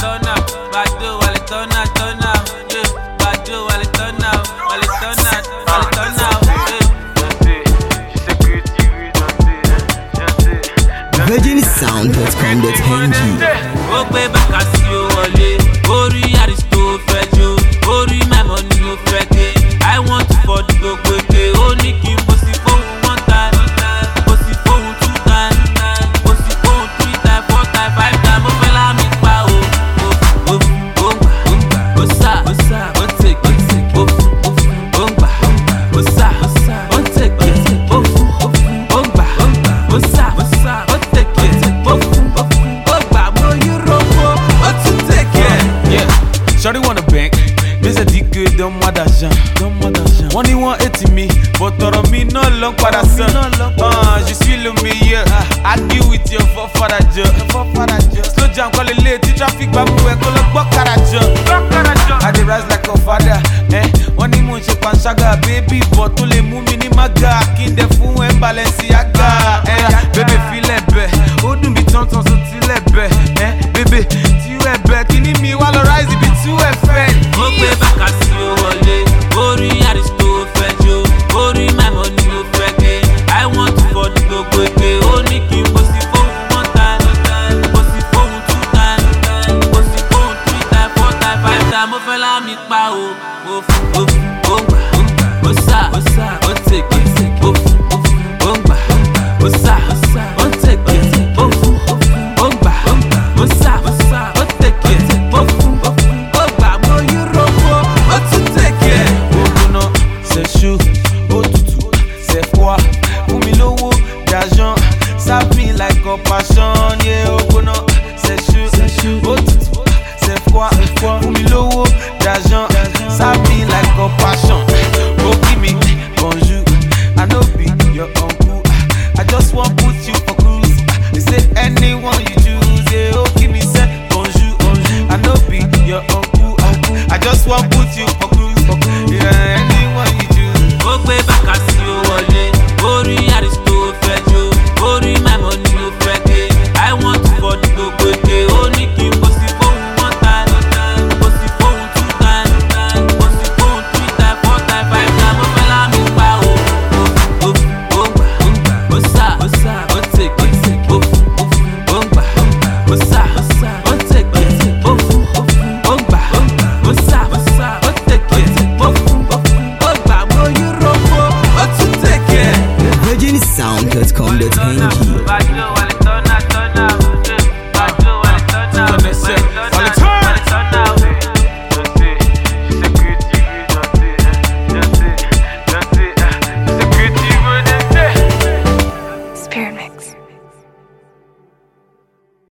turn up, Bado, while it turn out, yeah. Bado, while it turn out, while it turn out, while it turn out, yeah. VirginSound.com.ng. Ó gbé bàkà sí o wọlé, orí Aristo fẹ́ jó, orí my money ó fẹ́ ké. I want to for the gbogbo èké, ó ní kí n bó sí fóun one time, bó sí fóun two time, bó sí fóun three time, four time, five time, ó fẹ́ lámì pa o. Ó gbà, ó sá, ó tèké, ó gbà, ó sá, ó tèké, ó gbà, ó sá, ó tèké, ó gbà, mo yí robo, ó tún tèké. Shawty wanna bank, Mr. D don't want d'argent. Wọ́n ní 180 mi, but ọ̀rọ̀ mi náà ló ń padà sàn. Je suis le meilleur, argue with your forefather jọ. Slow jam kọ́ lélẹ̀ tí traffic bá mú ẹ kó lọ gbọ́ kára jọ. I dey rise like a father, wọ́n ní mò ń ṣe panṣágà. Baby but tó lè mú mi ní maga, kí n dẹ̀ fún ẹ Balenciaga. Bébè filẹ̀ bẹ̀, ó dùn bí tọ̀ntọ̀n so tilẹ̀ bẹ̀. Bébè tí ó ẹ̀ bẹ̀, kí ni mi wá lọ rise ibi tí ó ẹ̀ fẹ́. Ó gbé bàkà sí o wọlé, orí Aristo fẹ́ jó, orí my money ó fẹ́ ké. I want to for the gbogbo èké, ó ní kí n bó sí fóun one time, bó sí fóun two time, bó sí fóun three time, four time, five time, ó fẹ́ lámì pa o. Ó gbà, ó sá, ó tèké.